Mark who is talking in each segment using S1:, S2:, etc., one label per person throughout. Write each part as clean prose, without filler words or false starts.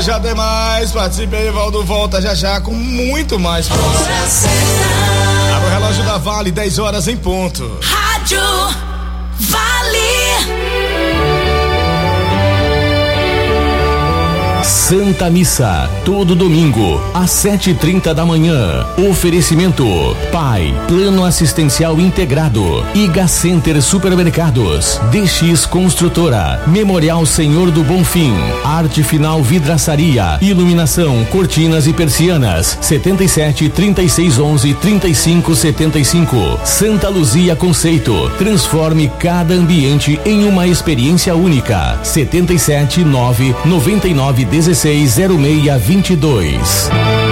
S1: Loja Demais, participe aí, Valdo volta já com muito mais promoções. Abra o relógio da Vale, 10 horas em ponto.
S2: Rádio Vale.
S3: Santa Missa, todo domingo, às 7h30 da manhã. Oferecimento: Pai, Plano Assistencial Integrado, Iga Center Supermercados, DX Construtora, Memorial Senhor do Bonfim, Arte Final Vidraçaria, Iluminação, Cortinas e Persianas, 77 36 11 35 75. Santa Luzia Conceito, transforme cada ambiente em uma experiência única. 77 9 99 16 0622.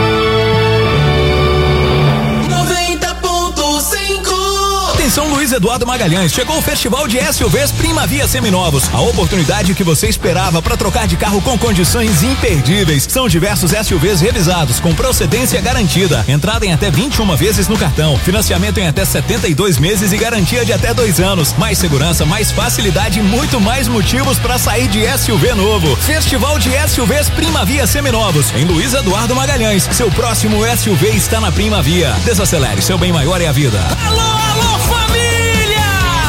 S4: 90.5. Atenção, Luiz Eduardo Magalhães, chegou o Festival de SUVs Primavia Seminovos, a oportunidade que você esperava para trocar de carro com condições imperdíveis. São diversos SUVs revisados com procedência garantida, entrada em até 21 vezes no cartão, financiamento em até 72 meses e garantia de até 2 anos. Mais segurança, mais facilidade e muito mais motivos para sair de SUV novo. Festival de SUVs Primavia Seminovos, em Luiz Eduardo Magalhães. Seu próximo SUV está na Primavia. Desacelere, seu bem maior é a vida.
S2: Alô, alô, família!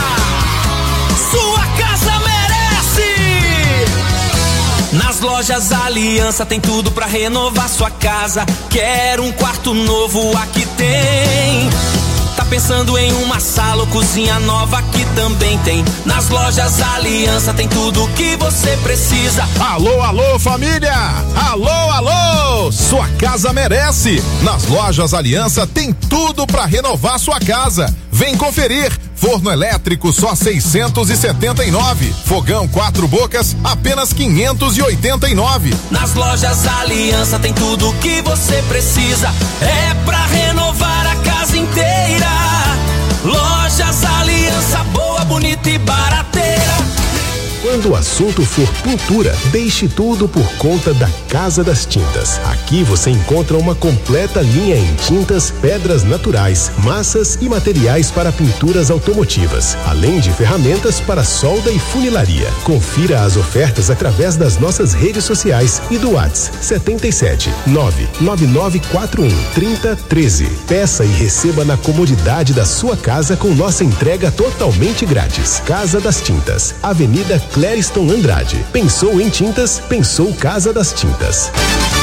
S2: Sua casa merece! Nas lojas Aliança tem tudo pra renovar sua casa. Quer um quarto novo? Aqui tem. Tá pensando em uma sala ou cozinha nova? Aqui também tem. Nas lojas Aliança tem tudo o que você precisa.
S5: Alô, alô, família! Alô, alô! Sua casa merece! Nas lojas Aliança tem tudo pra renovar sua casa. Vem conferir! Forno elétrico só 679. Fogão 4 bocas apenas 589.
S2: Nas lojas Aliança tem tudo o que você precisa. É pra renovar a casa inteira. Lojas Aliança, boa, bonita e barateira.
S6: Quando o assunto for pintura, deixe tudo por conta da Casa das Tintas. Aqui você encontra uma completa linha em tintas, pedras naturais, massas e materiais para pinturas automotivas, além de ferramentas para solda e funilaria. Confira as ofertas através das nossas redes sociais e do WhatsApp 77 99941 3013. Peça e receba na comodidade da sua casa com nossa entrega totalmente grátis. Casa das Tintas, Avenida Clériston Andrade. Pensou em tintas? Pensou Casa das Tintas.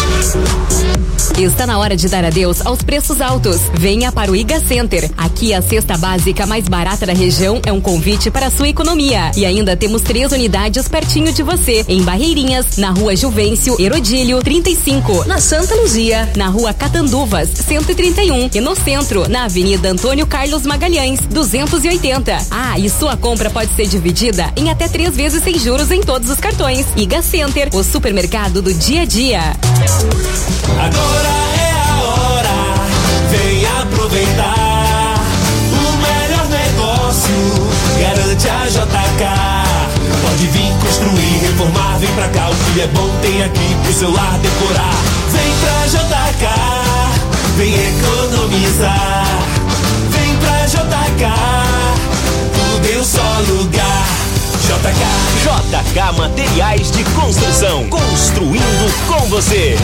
S7: Está na hora de dar adeus aos preços altos. Venha para o Iga Center. Aqui a cesta básica mais barata da região é um convite para a sua economia. E ainda temos 3 unidades pertinho de você. Em Barreirinhas, na Rua Juvencio Herodílio 35. Na Santa Luzia, na Rua Catanduvas 131. E no centro, na Avenida Antônio Carlos Magalhães 280. Ah, e sua compra pode ser dividida em até 3 vezes sem juros em todos os cartões. Iga Center, o supermercado do dia a dia.
S2: Agora é a hora, vem aproveitar. O melhor negócio garante a JK. Pode vir construir, reformar, vem pra cá. O que é bom tem aqui pro seu lar decorar. Vem pra JK, vem economizar. Vem pra JK, tudo em um só lugar.
S3: JK Materiais de Construção, construindo com você.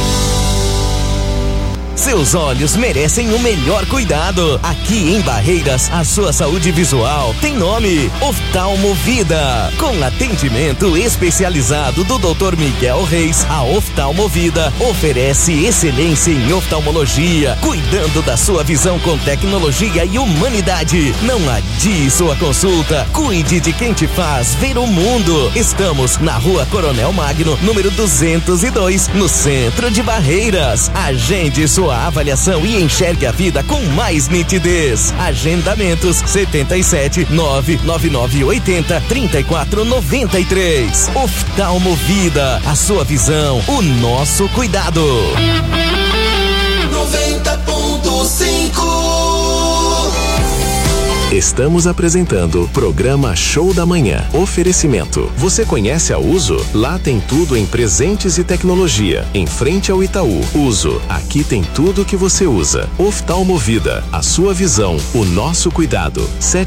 S3: Seus olhos merecem o melhor cuidado. Aqui em Barreiras, a sua saúde visual tem nome: Oftalmo Vida. Com atendimento especializado do Dr. Miguel Reis, a Oftalmo Vida oferece excelência em oftalmologia, cuidando da sua visão com tecnologia e humanidade. Não adie sua consulta. Cuide de quem te faz ver o mundo. Estamos na Rua Coronel Magno, número 202, no centro de Barreiras. Agende sua avaliação e enxergue a vida com mais nitidez. Agendamentos 77 99980 3493. Oftalmo Vida, a sua visão, o nosso cuidado.
S2: 90.5.
S6: Estamos apresentando Programa Show da Manhã. Oferecimento. Você conhece a Uso? Lá tem tudo em presentes e tecnologia. Em frente ao Itaú. Uso. Aqui tem tudo que você usa. Oftalmovida. A sua visão. O nosso cuidado.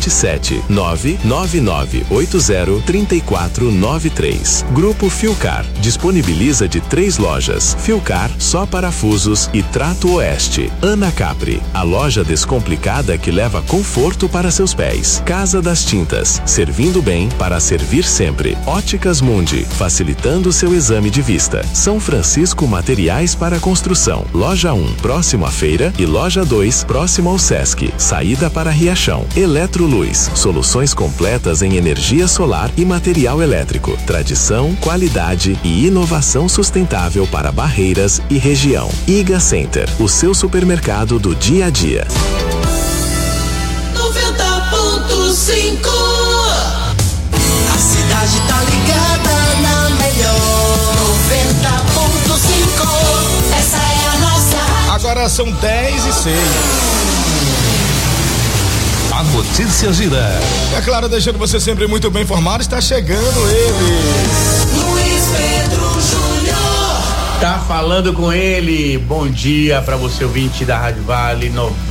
S6: 77999803493. Grupo Filcar. Disponibiliza de 3 lojas. Filcar, só parafusos e Trato Oeste. Ana Capri. A loja descomplicada que leva conforto para seus pés. Casa das Tintas, servindo bem para servir sempre. Óticas Mundi, facilitando seu exame de vista. São Francisco Materiais para Construção. Loja 1, próximo à feira, e Loja 2, próximo ao Sesc. Saída para Riachão. Eletroluz, soluções completas em energia solar e material elétrico. Tradição, qualidade e inovação sustentável para Barreiras e região. Iga Center, o seu supermercado do dia a dia.
S2: 90.5. A cidade tá ligada na melhor. 90.5. Essa é a nossa.
S1: Agora são 10:06.
S4: A notícia gira.
S1: É claro, deixando você sempre muito bem informado, está chegando ele.
S2: Luiz Pedro Júnior.
S8: Tá falando com ele. Bom dia para você, ouvinte da Rádio Vale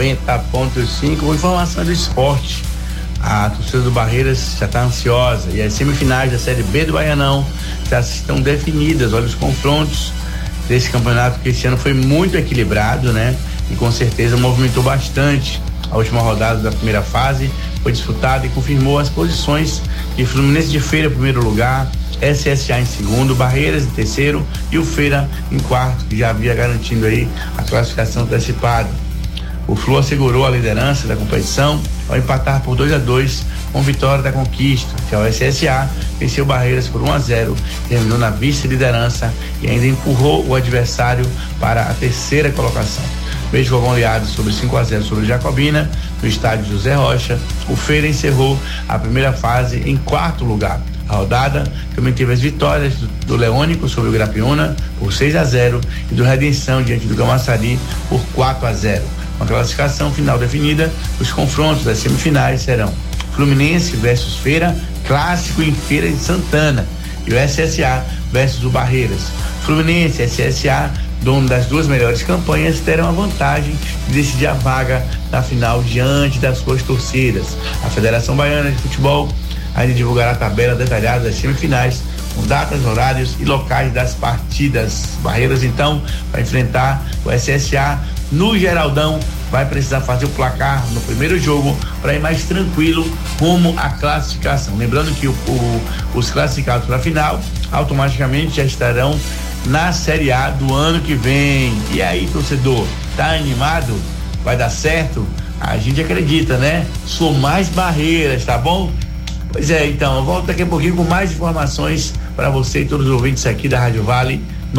S8: 90.5. Com informação do esporte. A torcida do Barreiras já está ansiosa e as semifinais da Série B do Baianão já estão definidas. Olha os confrontos desse campeonato, que esse ano foi muito equilibrado, né? E com certeza movimentou bastante. A última rodada da primeira fase foi disputada e confirmou as posições de Fluminense de Feira em primeiro lugar, SSA em segundo, Barreiras em terceiro e o Feira em quarto, que já havia garantindo aí a classificação antecipada. O Flu assegurou a liderança da competição ao empatar por 2-2 com vitória da Conquista. Já o SSA venceu Barreiras por 1-0, terminou na vice-liderança e ainda empurrou o adversário para a terceira colocação. Mesmo com a goleada sobre 5-0 sobre o Jacobina, no estádio José Rocha, o Feira encerrou a primeira fase em quarto lugar. A rodada também teve as vitórias do Leônico sobre o Grapiúna por 6-0 e do Redenção diante do Camaçari por 4-0. Com a classificação final definida, os confrontos das semifinais serão Fluminense versus Feira, clássico em Feira de Santana, e o SSA versus o Barreiras. Fluminense e SSA, dono das duas melhores campanhas, terão a vantagem de decidir a vaga na final diante das suas torcidas. A Federação Baiana de Futebol ainda divulgará a tabela detalhada das semifinais, com datas, horários e locais das partidas. Barreiras, então, vai enfrentar o SSA no Geraldão. Vai precisar fazer o placar no primeiro jogo para ir mais tranquilo rumo à classificação. Lembrando que os classificados para a final automaticamente já estarão na Série A do ano que vem. E aí, torcedor, tá animado? Vai dar certo? A gente acredita, né? Sou mais Barreiras, tá bom? Pois é, então, eu volto daqui a pouquinho com mais informações para você e todos os ouvintes aqui da Rádio Vale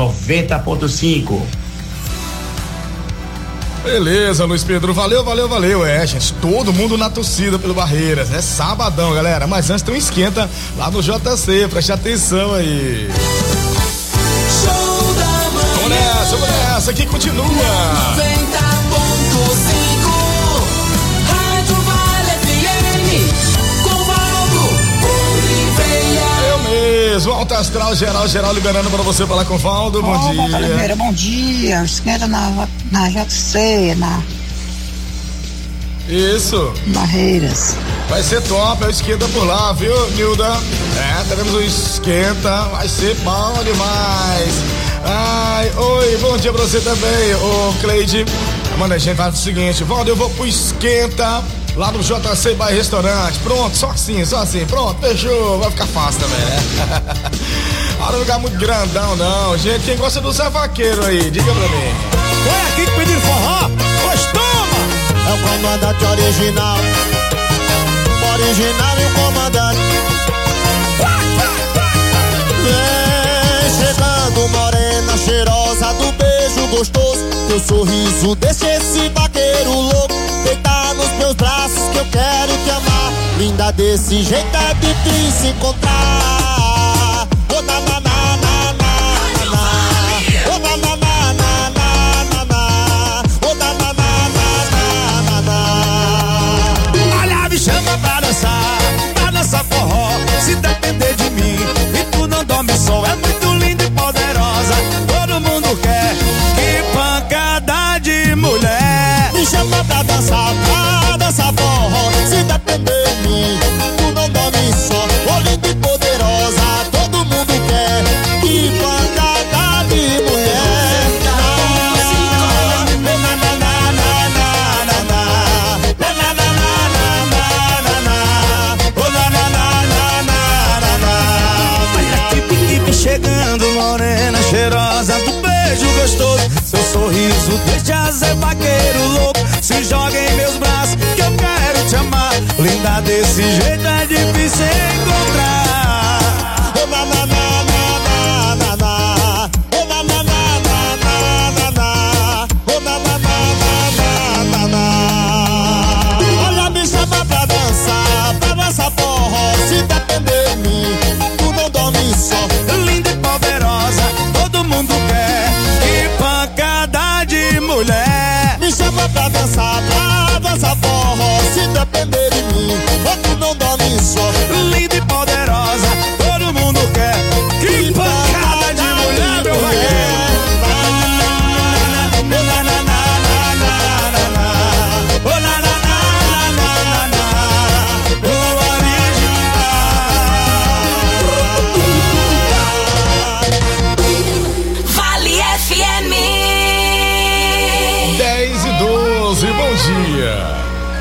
S8: 90.5.
S1: Beleza, Luiz Pedro, valeu. Gente, todo mundo na torcida pelo Barreiras, é sabadão, galera, mas antes tem um esquenta lá no JC, preste atenção aí.
S2: Show da manhã.
S1: Vamos nessa, aqui continua.
S2: 90.5. Rádio Vale FM. Com Valdo Oliveira.
S1: Eu mesmo, Alto Astral, geral liberando pra você falar com o Valdo. Bom dia.
S9: Oliveira, bom dia. Esquenta na JC,
S1: Isso.
S9: Barreiras.
S1: Vai ser top, é o esquenta por lá, viu, Nilda? Teremos o esquenta, vai ser bom demais. Ai, oi, bom dia pra você também, ô Cleide. Mano, a gente faz o seguinte, Valdo, eu vou pro esquenta lá no JC Bar Restaurante. Pronto, só assim, pronto, fechou, vai ficar fácil também, né? Não é lugar muito grandão, não. Gente, quem gosta do Zé Vaqueiro aí, diga pra mim.
S10: Foi aqui que pediram forró? Pois toma! É o comandante original. Original e o comandante. Vem chegando morena, cheirosa do beijo gostoso. Teu sorriso deixa esse vaqueiro louco. Deitar nos meus braços que eu quero te amar. Linda desse jeito é difícil se encontrar. Oh, na, na, na, na, na, na. Oh, na, na, na, na, na, na, na. Oh, na, na, na, na, na, na. Olha, me chama
S2: nome só. É muito linda e poderosa, todo mundo quer. Que pancada de mulher.
S10: Me chama pra dançar forró. Se depender de mim, tu não dorme só. Ô linda e poderosa, todo mundo quer. Que pancada de mulher.
S2: Chegando morena, cheirosa do beijo gostoso. Seu sorriso deixa ser vaqueiro louco. Se joga em meus braços que eu quero te amar. Linda desse jeito é difícil encontrar.
S10: Oh, na, na, na, na, na, na. Oh, na, na, na, na, na, na. Oh, na, na, na, na, na, na. Olha, me chama pra dançar forró. Se depender de mim, tu não dorme só.
S2: Linda e poderosa, todo mundo quer. Que pancada de mulher.
S10: Me chama pra dançar forró. Se depender de mim, tu não dorme só.
S2: Linda e poderosa, todo mundo quer. Que pancada de mulher, meu vaqueiro.
S11: Vale FM
S1: 10:12, bom dia.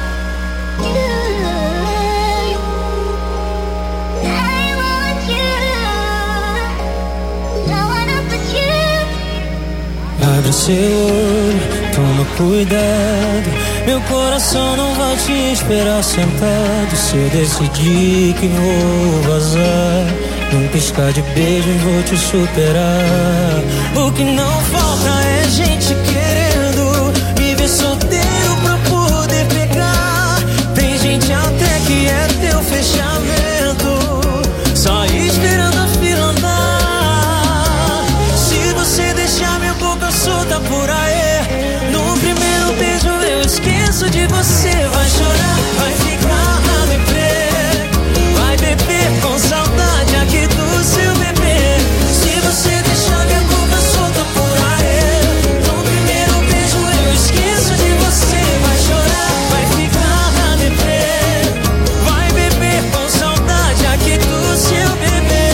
S12: Abre seu olho, toma cuidado. Meu coração não vai te esperar sentado. Se eu decidir que vou vazar, num piscar de beijos vou te superar. O que não falta é gente querendo me ver solteiro pra poder pegar. Tem gente até que é teu fechamento, só esperando a fila andar. Se você deixar minha boca solta por aí, no primeiro beijo eu esqueço de você. Vai chorar, vai ficar na deprê, vai beber com saudade aqui do seu bebê. Se você deixar minha boca solta por aí, no primeiro beijo eu esqueço de você. Vai chorar, vai ficar na deprê, vai beber com saudade aqui do seu bebê.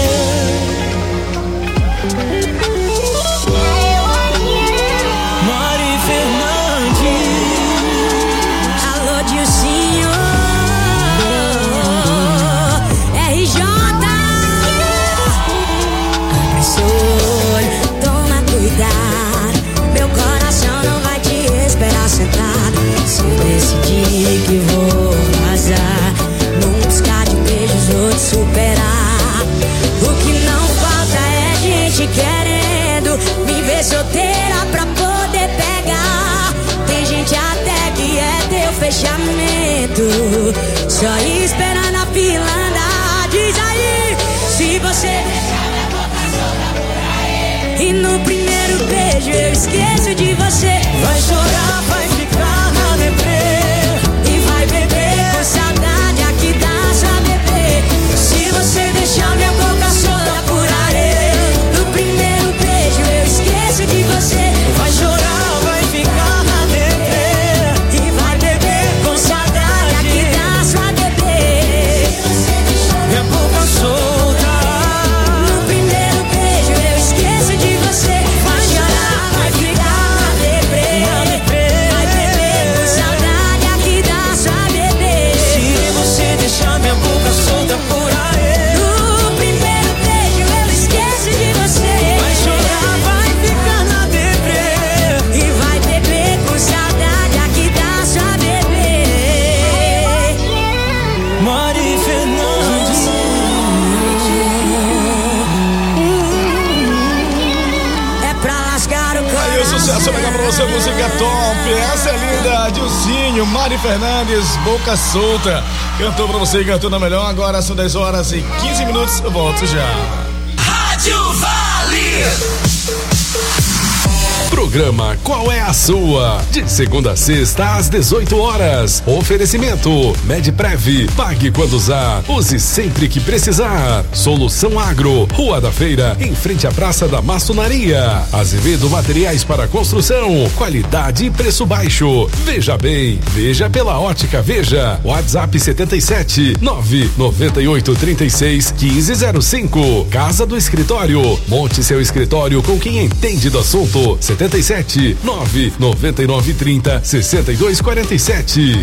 S12: Mari Fernandes.
S11: Alô, Dilcinho. RJ. Abre seu olho, toma cuidado. Meu coração não vai te esperar sentado. Se eu decidir que vou vazar, num piscar de beijos vou te superar. O que não falta é gente querendo me ver solteira pra poder pegar. Tem gente até que é teu fechamento, só esperando a fila andar. Diz aí, se você deixar minha boca solta por aí, e no primeiro beijo eu esqueço de você.
S12: Vai chorar, vai ficar na deprê,
S11: E vai beber com saudade aqui da sua bebê. Se você deixar minha boca solta por areia, no primeiro beijo eu esqueço de você.
S12: vai chorar, vai ficar na deprê,
S11: E vai beber com saudade aqui da sua bebê.
S12: minha boca solta.
S11: No primeiro beijo eu esqueço de você. Vai chorar, vai ficar na deprê, vai beber com saudade aqui da sua bebê.
S12: Se você deixar minha boca solta por aí,
S11: No primeiro beijo eu esqueço de você.
S12: vai chorar, vai ficar na deprê,
S11: E vai beber com saudade aqui da sua bebê.
S12: Mari Fernandes.
S11: É pra lascar o coração.
S1: Aí o sucesso legal pra você, música top. Essa é linda, Dilcinho, Mari Fernandes, Boca Solta. Cantou pra você e cantou na melhor. Agora são 10h15. Eu volto já.
S2: Rádio Vale.
S13: Programa Qual é a Sua? De segunda a sexta às 18 horas. Oferecimento Medprev. Pague quando usar. Use sempre que precisar. Solução Agro. Rua da Feira, em frente à Praça da Maçonaria. Azevedo Materiais para Construção. Qualidade e preço baixo. Veja bem. Veja pela Ótica Veja. WhatsApp 77 998 36 1505. Casa do Escritório. Monte seu escritório com quem entende do assunto. 77 999 30 62 47.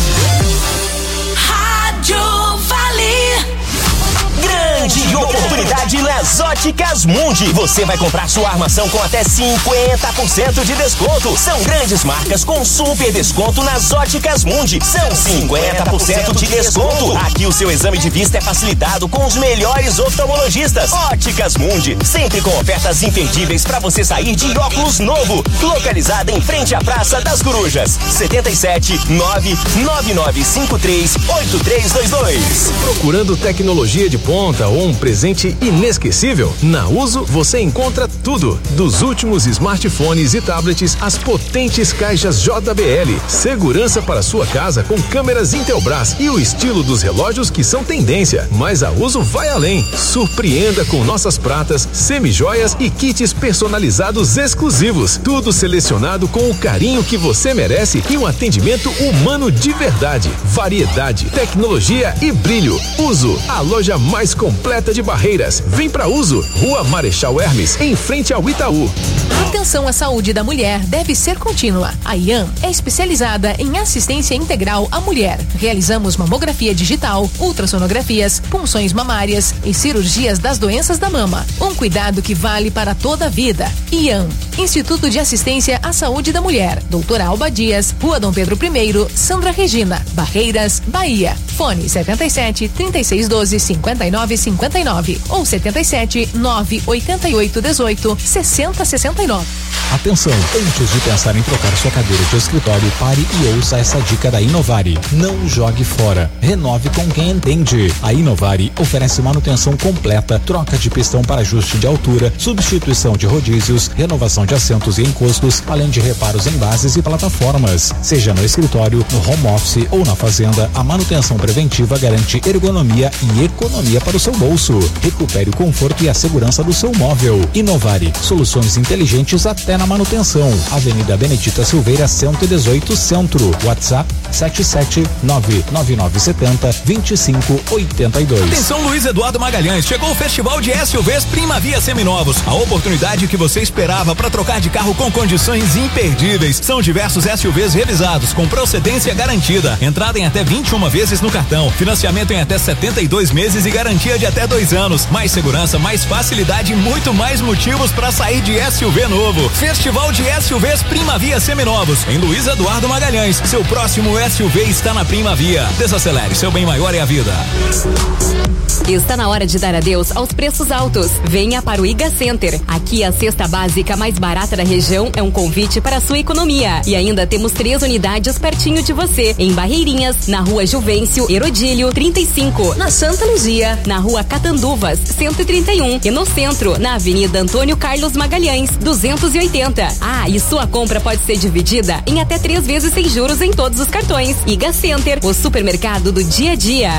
S3: Rádio Vale. Grande oportunidade nas Óticas Mundi. Você vai comprar sua armação com até 50% de desconto. São grandes marcas com super desconto nas Óticas Mundi. São 50% de desconto. Aqui o seu exame de vista é facilitado com os melhores oftalmologistas. Óticas Mundi, sempre com ofertas imperdíveis para você sair de óculos novo. Localizada em frente à Praça das Corujas. 77 99953 8322.
S6: Procurando tecnologia de ponta ou um presente inesquecível? Na Uso você encontra tudo, dos últimos smartphones e tablets às potentes caixas JBL, segurança para sua casa com câmeras Intelbras e o estilo dos relógios que são tendência. Mas a Uso vai além. Surpreenda com nossas pratas, semijoias e kits personalizados exclusivos, tudo selecionado com o carinho que você merece e um atendimento humano de verdade. Variedade, tecnologia e brilho. Uso, a loja mais completa de Barreiras. Vem pra Uso, Rua Marechal Hermes, em frente ao Itaú.
S14: Atenção à saúde da mulher deve ser contínua. A IAM é especializada em assistência integral à mulher. Realizamos mamografia digital, ultrassonografias, punções mamárias e cirurgias das doenças da mama. Um cuidado que vale para toda a vida. IAM, Instituto de Assistência à Saúde da Mulher. Doutora Alba Dias, Rua Dom Pedro I, Sandra Regina, Barreiras, Bahia. Fone 77 3612 5959 ou 77 988 18 6069.
S15: Atenção, antes de pensar em trocar sua cadeira de escritório, pare e ouça essa dica da Inovari. Não jogue fora, renove com quem entende. A Inovari oferece manutenção completa, troca de pistão para ajuste de altura, substituição de rodízios, renovação de assentos e encostos, além de reparos em bases e plataformas. Seja no escritório, no home office ou na fazenda, a manutenção preventiva garante ergonomia e economia para o seu bolso. Recupere o conforto e a segurança do seu móvel. Inovari, soluções inteligentes até na manutenção. Avenida Benedita Silveira, 118 Centro. WhatsApp 77999702582.
S4: Atenção, Luiz Eduardo Magalhães, chegou o Festival de SUVs Primavia Seminovos. A oportunidade que você esperava para trocar de carro com condições imperdíveis. São diversos SUVs revisados com procedência garantida. Entrada em até 21 vezes no cartão. Financiamento em até 72 meses e garantia de até 2 anos. Mais segurança, mais facilidade e muito mais motivos para sair de SUV novo. Festival de SUVs Primavia Seminovos, em Luiz Eduardo Magalhães. Seu próximo SUV está na Primavia. Desacelere, seu bem maior é a vida.
S7: Está na hora de dar adeus aos preços altos. Venha para o Iga Center. Aqui a cesta básica mais barata da região é um convite para a sua economia. E ainda temos 3 unidades pertinho de você. Em Barreirinhas, na Rua Juvencio Herodílio 35. Na Santa Luzia, na Rua Catanduvas 131. E no centro, na Avenida Antônio Carlos Magalhães 280. Ah, e sua compra pode ser dividida em até 3 vezes sem juros em todos os cartões. Iga Center, o supermercado do dia a dia.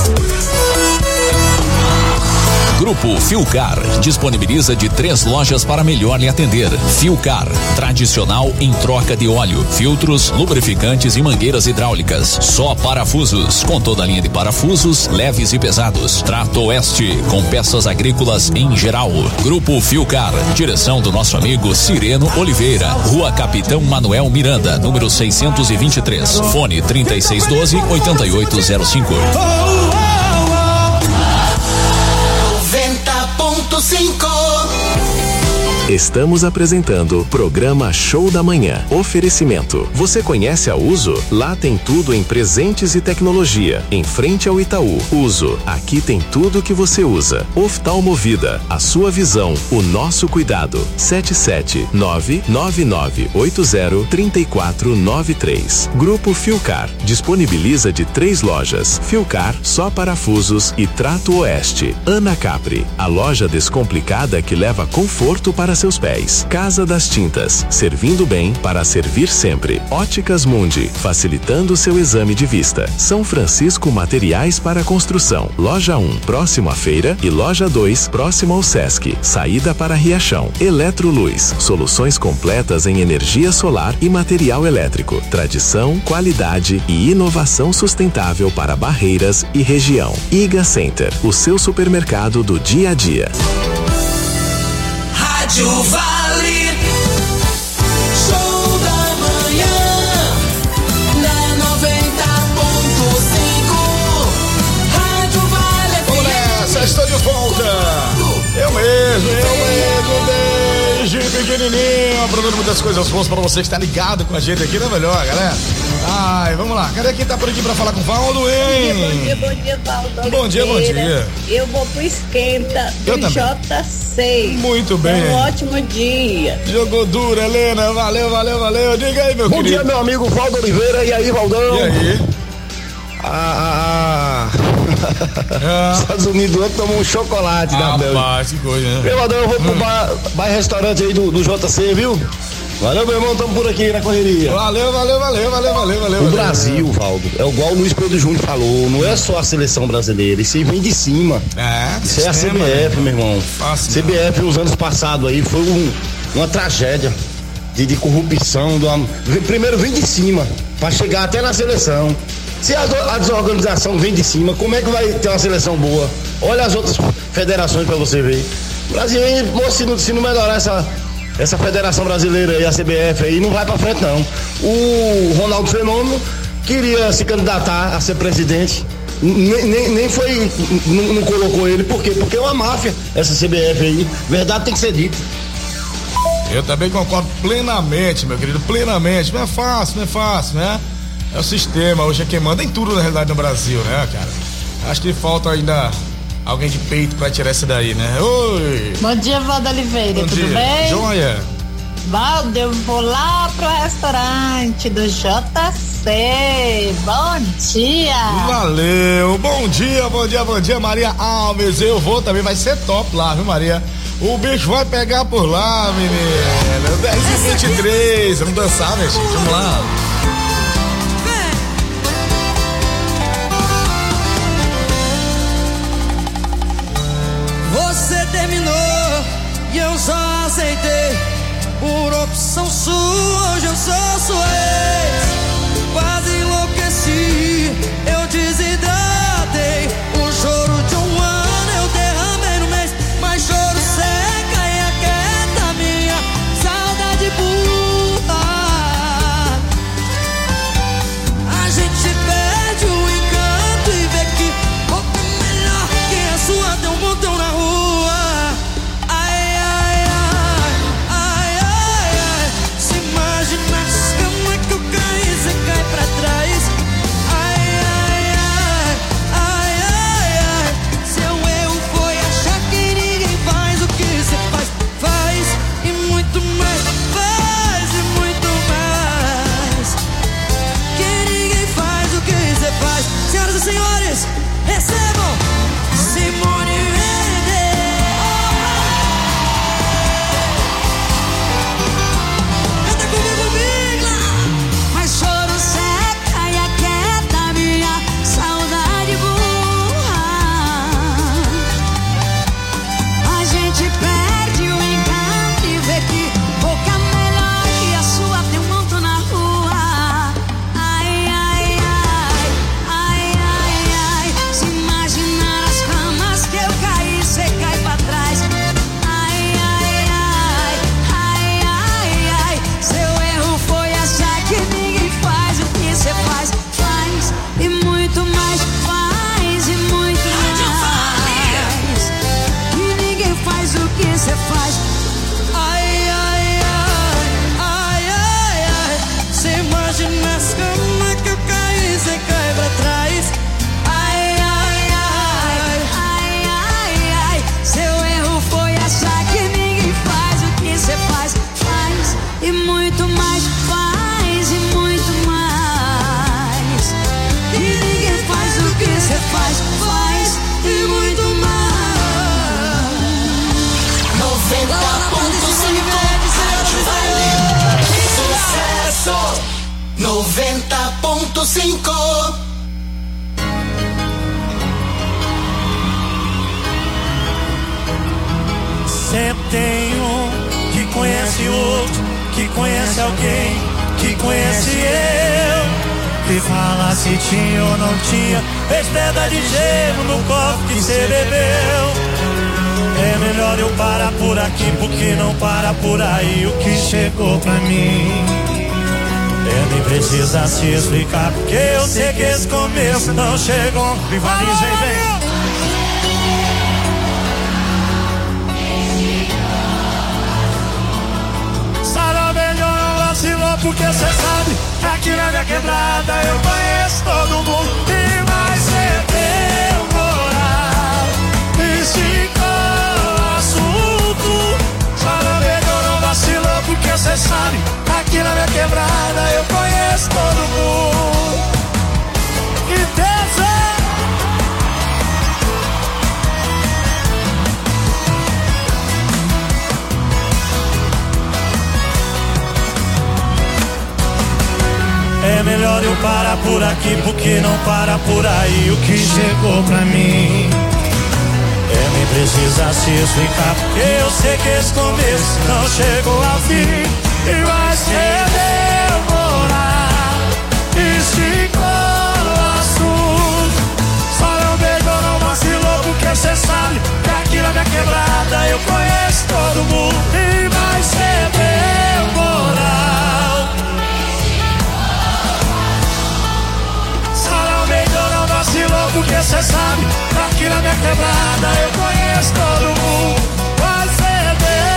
S16: Grupo Filcar disponibiliza de 3 lojas para melhor lhe atender. Filcar, tradicional em troca de óleo, filtros, lubrificantes e mangueiras hidráulicas. Só parafusos, com toda a linha de parafusos, leves e pesados. Trato Oeste, com peças agrícolas em geral. Grupo Filcar, direção do nosso amigo Cireno Oliveira, Rua Capitão Manuel Miranda, número 623. Fone 3612-8805.
S3: 90.5.
S6: Estamos apresentando Programa Show da Manhã. Oferecimento. Você conhece a Uso? Lá tem tudo em presentes e tecnologia. Em frente ao Itaú. Uso. Aqui tem tudo que você usa. Oftalmovida. A sua visão. O nosso cuidado. 77999803493. Grupo Filcar. Disponibiliza de 3 lojas. Filcar, só parafusos e Trato Oeste. Ana Capri. A loja descomplicada que leva conforto para para seus pés. Casa das Tintas, servindo bem para servir sempre. Óticas Mundi, facilitando seu exame de vista. São Francisco Materiais para Construção. Loja 1, próximo à feira, e Loja 2, próximo ao Sesc. Saída para Riachão. Eletroluz, soluções completas em energia solar e material elétrico. Tradição, qualidade e inovação sustentável para Barreiras e região. Iga Center, o seu supermercado do dia a dia.
S2: Rádio Vale, show da manhã, na 90.5, Rádio Vale.
S1: Vamos nessa, estou de volta. Eu mesmo, desde pequenininho, aprontando muitas coisas boas para você que está ligado com a gente aqui, não é melhor, galera? Ai, vamos lá, cadê quem tá por aqui pra falar com o Valdo, hein?
S17: Bom dia, Valdo.
S1: Bom dia.
S17: Eu vou pro Esquenta do JC.
S1: Muito bem.
S17: Um ótimo dia.
S1: Jogou duro, Helena, valeu. Diga aí, meu
S18: Bom
S1: querido.
S18: dia, meu amigo Valdo Oliveira, e aí, Valdão?
S1: E aí?
S18: Estados Unidos ontem tomou um chocolate da Bélgica.
S1: Que coisa, né?
S18: Meu Valdão, eu vou pro bar restaurante aí do JC, viu? Valeu, meu irmão, tamo por aqui na correria.
S1: Valeu.
S18: O Brasil, Valdo, é igual o Luiz Pedro Júnior falou, não é só a seleção brasileira, isso aí vem de cima. Isso é a CBF, meu irmão. CBF nos anos passados aí foi uma tragédia de corrupção. Primeiro vem de cima, pra chegar até na seleção. Se a desorganização vem de cima, como é que vai ter uma seleção boa? Olha as outras federações pra você ver. O Brasil, se não melhorar essa federação brasileira e a CBF aí, não vai pra frente não. O Ronaldo Fenômeno queria se candidatar a ser presidente, nem foi, não colocou ele. Por quê? Porque é uma máfia essa CBF aí, verdade tem que ser dita.
S1: Eu também concordo plenamente, meu querido, plenamente. Não é fácil, né? É o sistema, hoje é quem manda em tudo na realidade no Brasil, né, cara? Acho que falta ainda alguém de peito pra tirar essa daí, né? Oi!
S17: Bom dia, Valdo Oliveira, tudo bem?
S1: Joia!
S17: Valdo, eu vou lá pro restaurante do JC. Bom dia!
S1: Valeu! Bom dia, Maria Alves. Eu vou também, vai ser top lá, viu, Maria? O bicho vai pegar por lá, menina. 10h23, vamos dançar, né, gente? Vamos lá.
S2: Você terminou e eu só aceitei. Por opção sua, hoje eu sou sua ex. Quase enlouqueci, eu desidratei. O choro de um ano eu derramei no mês. Mas choro seca e aquieta minha saudade burra. A gente perde o encanto e vê que pouco melhor que a sua tem um montão na rua. Se imaginasse como é que eu caí, você cai pra trás. Seu erro foi achar que ninguém faz o que você faz. Faz e muito mais. Faz e muito mais. Que ninguém faz o que você faz. Senhoras e senhores, recebam Simone Mendes. Canta comigo, Bigla.
S11: Mas choro seca e aquieta minha saudade burra. A gente perde o encanto e vê que boca melhor que a sua tem um monte na rua. Se imaginar as camas que
S2: 100,5.
S12: Sempre tem um que conhece outro, que conhece alguém, que conhece eu. Que fala se tinha ou não tinha, fez pedra de gelo no copo que cê bebeu. É melhor eu parar por aqui, porque não para por aí o que chegou pra mim. Nem precisa se explicar, porque eu sei que esse começo não chegou. Rivaliza e vem. Porque cê sabe que aqui na minha quebrada eu conheço todo mundo e vai ser demorar. E ficou assunto, só não melhor não vacilou. Porque cê sabe que aqui na minha quebrada eu conheço todo mundo. E Deus é melhor eu parar por aqui, porque não para por aí o que chegou pra mim. Nem precisa se explicar, porque eu sei que esse começo não chegou ao fim. E vai ser demorar, e ficou assunto. Só não beijou, não vacilou, porque cê sabe que aqui na minha quebrada eu conheço todo mundo. E vai ser demorar. Porque cê sabe, aqui na minha quebrada eu conheço todo mundo. Vai ser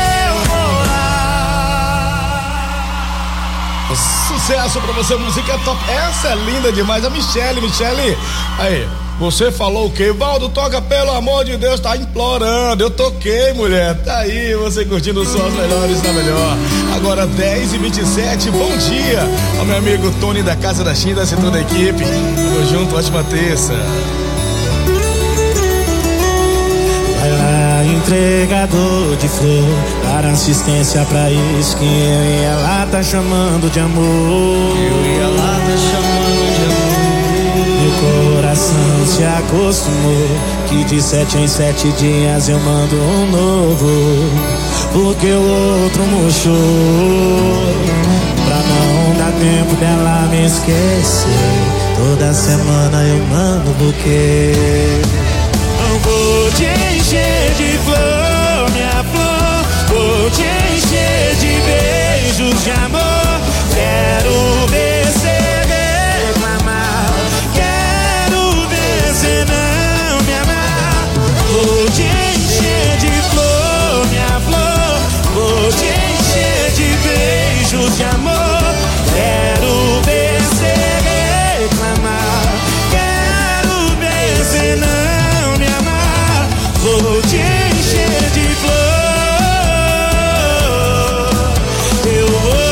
S12: demorar.
S1: Sucesso pra você, música top. Essa é linda demais. A Michele, aí, você falou o quê? Valdo, toca pelo amor de Deus, tá implorando. Eu toquei, mulher. Tá aí, você curtindo só as melhores na melhor. Agora 10h27, bom dia ao meu amigo Tony da Casa da Tintas e toda a equipe. Tamo junto, ótima terça.
S12: Vai lá, entregador de flor, dar assistência pra isso que eu e ela tá chamando de amor. Eu e ela tá chamando de amor. Meu coração se acostumou que de 7 em 7 dias eu mando um novo, porque o outro murchou. Pra não dar tempo dela me esquecer, toda semana eu mando buquê. Não vou te encher de flor, minha flor, vou te encher de beijos de amor. Quero ver cê reclamar, quero ver cê não me amar. Vou te encher de flor, minha flor, vou te encher de beijos de amor. Quero ver cê reclamar, quero ver cê não me amar. Vou te encher de flor, eu vou.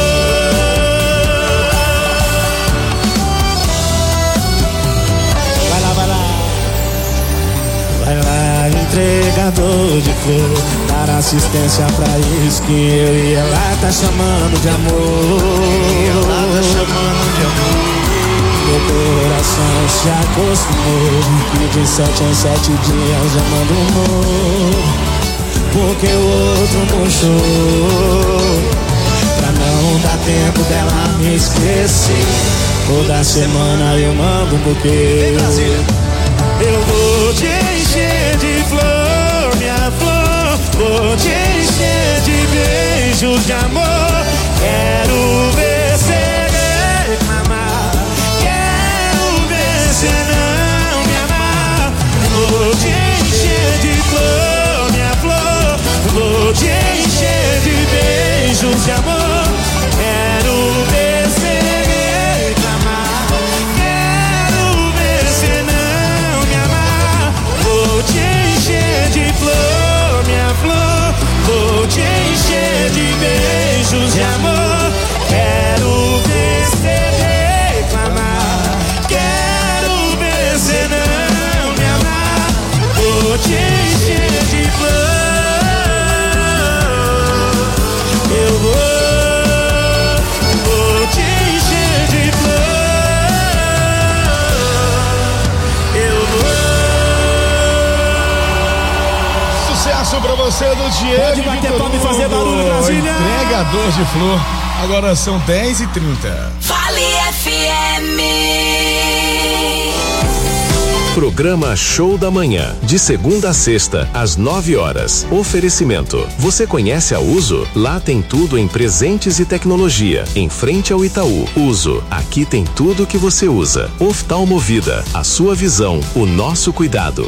S12: Vai lá, vai lá. Vai lá, entregador de flor, dar assistência pra isso que eu e ela tá chamando de amor. Ela tá chamando de amor. Meu coração se acostumou que de 7 em 7 dias eu mando um novo, porque o outro murchou. Pra não dar tempo dela me esquecer, toda semana eu mando um buquê. Eu vou te encher de flor, minha flor, vou te encher de beijos de amor. Quero ver cê reclamar, quero ver cê não me amar. Vou te encher de flor, minha flor, vou te encher de beijos de amor. Quero ver cê reclamar, quero ver cê não me amar. Vou te encher de flor, minha flor, vou te encher de beijos de amor. Quero ver cê reclamar, quero ver cê não me amar. Vou te encher de flor, eu vou.
S1: abraço pra você do Diego.
S19: Pode bater palma e fazer barulho, Brasília.
S1: Entregador de flor. Agora são 10h30.
S11: Vale FM.
S20: Programa Show da Manhã, de segunda a sexta, às 9 horas. Oferecimento. Você conhece a Uso? Lá tem tudo em presentes e tecnologia. Em frente ao Itaú. Uso. Aqui tem tudo que você usa. Oftalmovida. A sua visão, o nosso cuidado.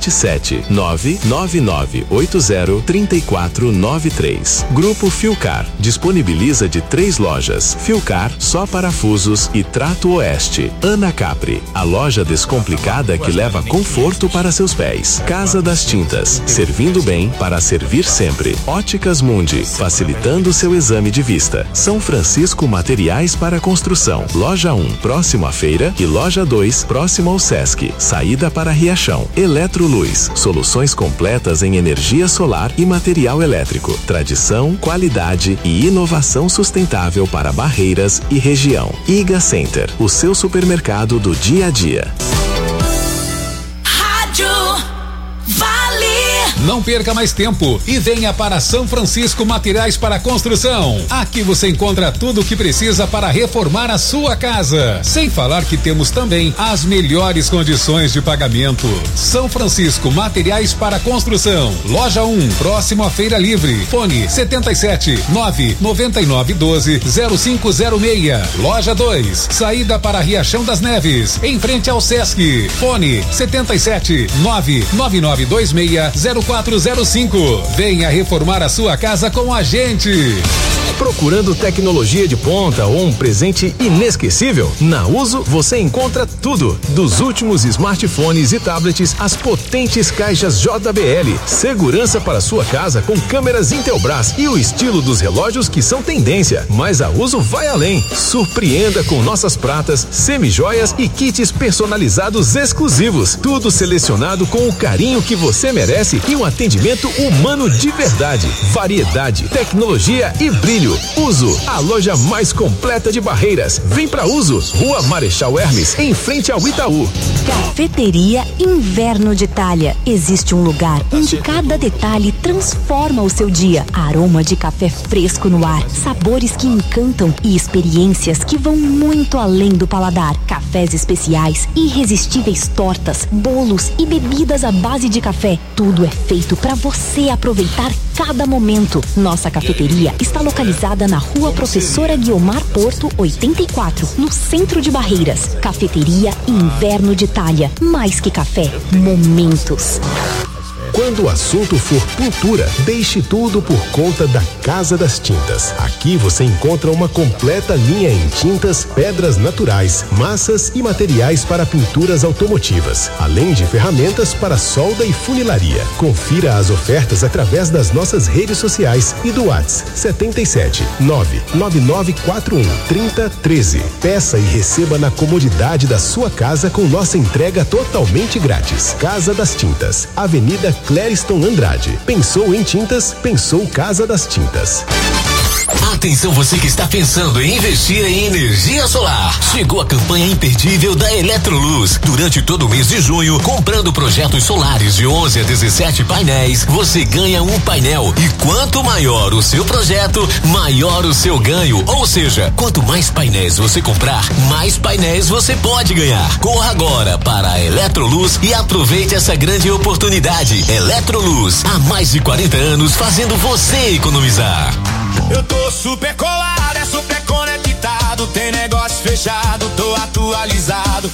S20: 77999803493. Grupo Filcar. Disponibiliza de 3 lojas. Filcar, só parafusos e Trato Oeste. Ana Capri. A loja descomplicada que leva conforto para seus pés. Casa das Tintas, servindo bem para servir sempre. Óticas Mundi, facilitando seu exame de vista. São Francisco Materiais para Construção. Loja 1, próximo à feira, e Loja 2, próximo ao Sesc. Saída para Riachão. Eletroluz, soluções completas em energia solar e material elétrico. Tradição, qualidade e inovação sustentável para Barreiras e região. Iga Center, o seu supermercado do dia a dia.
S4: Não perca mais tempo e venha para São Francisco Materiais para Construção. Aqui você encontra tudo o que precisa para reformar a sua casa. Sem falar que temos também as melhores condições de pagamento. São Francisco Materiais para Construção. Loja 1, próximo à Feira Livre. Fone 77-99912-0506. Loja 2, saída para Riachão das Neves, em frente ao Sesc. Fone 77-99926-0405. Venha reformar a sua casa com a gente.
S3: Procurando tecnologia de ponta ou um presente inesquecível? Na Uso você encontra tudo. Dos últimos smartphones e tablets às potentes caixas JBL. Segurança para sua casa com câmeras Intelbras e o estilo dos relógios que são tendência. Mas a Uso vai além. Surpreenda com nossas pratas, semijoias e kits personalizados exclusivos. Tudo selecionado com o carinho que você merece e um atendimento humano de verdade. Variedade, tecnologia e brilho. Uso, a loja mais completa de Barreiras. Vem pra Uso, Rua Marechal Hermes, em frente ao Itaú.
S21: Cafeteria Inverno de Itália. Existe um lugar onde cada detalhe transforma o seu dia. Aroma de café fresco no ar, sabores que encantam e experiências que vão muito além do paladar. Cafés especiais, irresistíveis tortas, bolos e bebidas à base de café. Tudo é feito para você aproveitar cada momento. Nossa cafeteria está localizada na Rua Professora Guiomar Porto, 84, no centro de Barreiras. Cafeteria Inverno de Itália. Mais que café, momentos.
S6: Quando o assunto for pintura, deixe tudo por conta da Casa das Tintas. Aqui você encontra uma completa linha em tintas, pedras naturais, massas e materiais para pinturas automotivas, além de ferramentas para solda e funilaria. Confira as ofertas através das nossas redes sociais e do WhatsApp 77 99941 3013. Peça e receba na comodidade da sua casa com nossa entrega totalmente grátis. Casa das Tintas, Avenida Clériston Andrade. Pensou em tintas? Pensou Casa das Tintas.
S3: Atenção você que está pensando em investir em energia solar. Chegou a campanha imperdível da Eletroluz. Durante todo o mês de junho, comprando projetos solares de 11 a 17 painéis, você ganha um painel. E quanto maior o seu projeto, maior o seu ganho. Ou seja, quanto mais painéis você comprar, mais painéis você pode ganhar. Corra agora para a Eletroluz e aproveite essa grande oportunidade. Eletroluz, há mais de 40 anos fazendo você economizar.
S2: Eu tô super colado, é super conectado, tem negócio fechado, tô atualizado.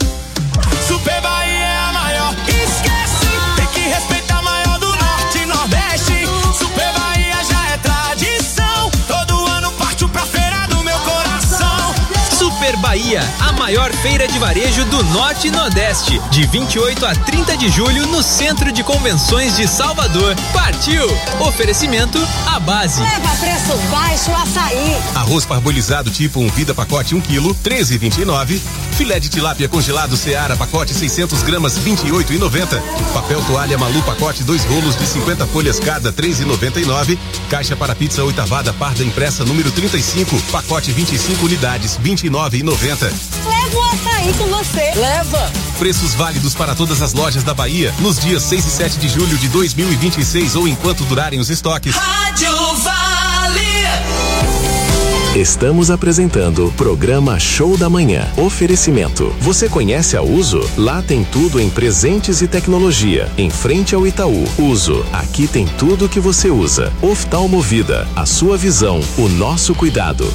S2: Super Bahia é a maior, esquece, tem que respeitar a maior do Norte e Nordeste. Super Bahia já é tradição, todo ano parto pra feira do meu coração.
S22: Super Bahia, a maior feira de varejo do Norte e Nordeste, de 28 a 30 de julho no Centro de Convenções de Salvador. Partiu! Oferecimento A Base.
S11: Leva preço baixo açaí.
S5: Arroz parbolizado tipo 1 vida pacote 1 kg, 13,29. Filé de tilápia congelado Seara pacote 600 gramas, 28,90. Papel toalha Malu pacote 2 rolos de 50 folhas cada, 3,99. Caixa para pizza oitavada parda impressa número 35, pacote 25 unidades, 29,90.
S17: levo um açaí com você.
S8: Leva!
S9: Preços válidos para todas as lojas da Bahia nos dias 6 e 7 de julho de 2026 ou enquanto durarem os estoques.
S2: Rádio Vale.
S20: Estamos apresentando programa Show da Manhã. Oferecimento. Você conhece a Uso? Lá tem tudo em presentes e tecnologia. Em frente ao Itaú. Uso. Aqui tem tudo que você usa. Oftalmovida. A sua visão. O nosso cuidado.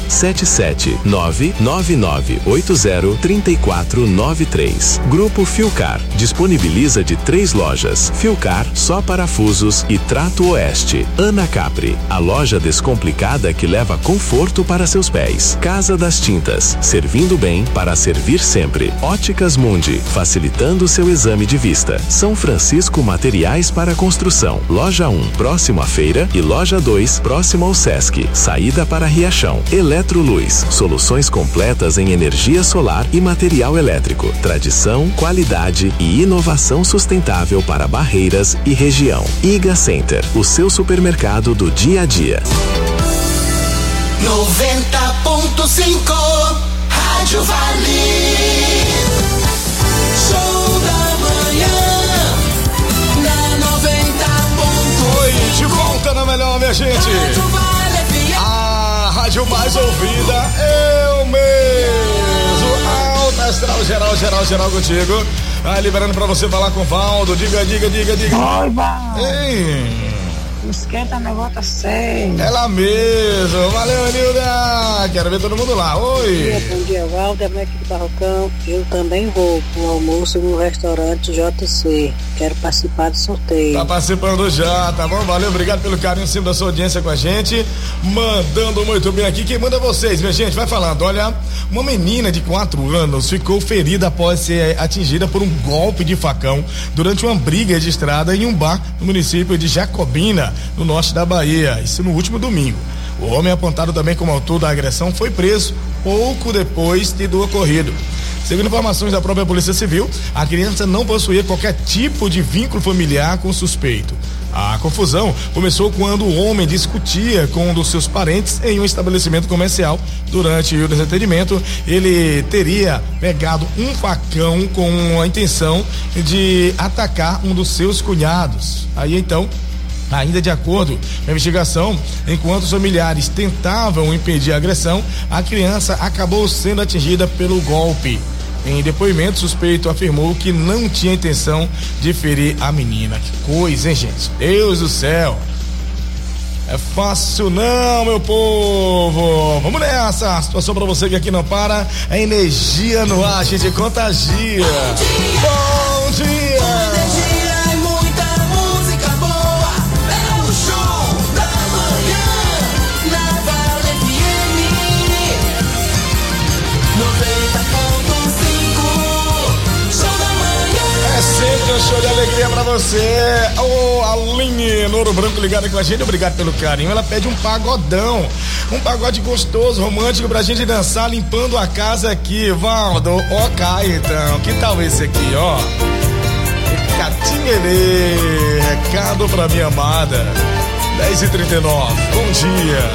S20: 77999803493. Grupo Filcar. Disponibiliza de 3 lojas. Filcar, só parafusos e Trato Oeste. Ana Capri. A loja descomplicada que leva conforto para seus pés. Casa das Tintas, servindo bem para servir sempre. Óticas Mundi, facilitando seu exame de vista. São Francisco Materiais para Construção. Loja 1, próximo à feira, e Loja 2, próximo ao Sesc. Saída para Riachão. Eletroluz, soluções completas em energia solar e material elétrico. Tradição, qualidade e inovação sustentável para Barreiras e região. Iga Center, o seu supermercado do dia a dia.
S2: 90.5 Rádio Vale. Show da manhã na
S1: 90.8. De volta na melhor, minha gente. A rádio mais ouvida, eu mesmo. Alta Astral, geral contigo. Liberando pra você falar com o Valdo. Diga.
S23: Oi, Valdo.
S1: Ei.
S23: Esquenta, meu voto 6.
S1: Ela mesmo. Valeu, Nilda. Quero ver todo mundo lá. Oi.
S23: Bom dia, Valdo. É aqui do Barrocão. Eu também vou pro almoço no restaurante JC. Quero participar do sorteio.
S1: Tá participando já, tá bom? Valeu, obrigado pelo carinho em cima da sua audiência com a gente. Mandando muito bem aqui. Quem manda vocês, minha gente? Vai falando. Olha, uma menina de 4 anos ficou ferida após ser atingida por um golpe de facão durante uma briga registrada em um bar no município de Jacobina, no norte da Bahia, isso no último domingo. O homem, apontado também como autor da agressão, foi preso pouco depois do ocorrido. Segundo informações da própria Polícia Civil, a criança não possuía qualquer tipo de vínculo familiar com o suspeito. A confusão começou quando o homem discutia com um dos seus parentes em um estabelecimento comercial. Durante o desentendimento, ele teria pegado um facão com a intenção de atacar um dos seus cunhados. Aí então, ainda de acordo com a investigação, enquanto os familiares tentavam impedir a agressão, a criança acabou sendo atingida pelo golpe. Em depoimento, o suspeito afirmou que não tinha intenção de ferir a menina. Que coisa, hein, gente? Deus do céu! É fácil não, meu povo! Vamos nessa! A situação pra você que aqui não para, é energia no ar, a gente contagia. Bom dia! Sempre um show de alegria pra você. A Aline no Ouro Branco ligada com a gente, obrigado pelo carinho. Ela pede um pagodão, um pagode gostoso, romântico pra gente dançar limpando a casa aqui, Valdo. Então, que tal esse aqui, ó? Catinguelê, recado pra minha amada. 10h39, bom dia.